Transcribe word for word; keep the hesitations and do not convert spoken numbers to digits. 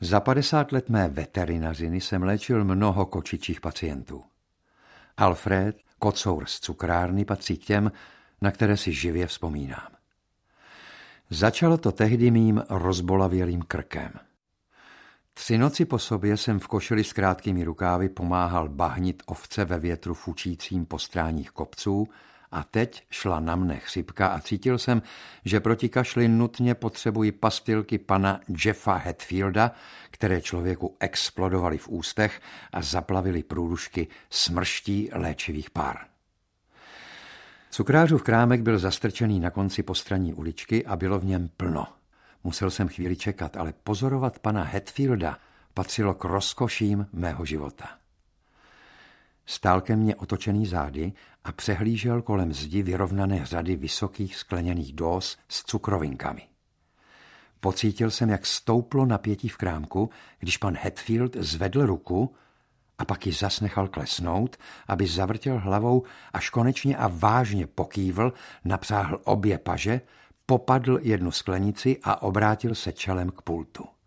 Za padesát let mé veterinařiny jsem léčil mnoho kočičích pacientů. Alfred, kocour z cukrárny, patří k těm, na které si živě vzpomínám. Začalo to tehdy mým rozbolavělým krkem. Tři noci po sobě jsem v košili s krátkými rukávy pomáhal bahnit ovce ve větru fučícím po stráních kopců a teď šla na mne chřipka a cítil jsem, že proti kašli nutně potřebuji pastilky pana Jeffa Hatfielda, které člověku explodovaly v ústech a zaplavily průdušky smrští léčivých pár. Cukrářův krámek byl zastrčený na konci postranní uličky a bylo v něm plno. Musel jsem chvíli čekat, ale pozorovat pana Hatfielda patřilo k rozkoším mého života. Stál ke mně otočený zády a přehlížel kolem zdi vyrovnané řady vysokých skleněných dós s cukrovinkami. Pocítil jsem, jak stouplo napětí v krámku, když pan Hatfield zvedl ruku a pak ji zas nechal klesnout, aby zavrtěl hlavou, až konečně a vážně pokývl, napřáhl obě paže, popadl jednu sklenici a obrátil se čelem k pultu.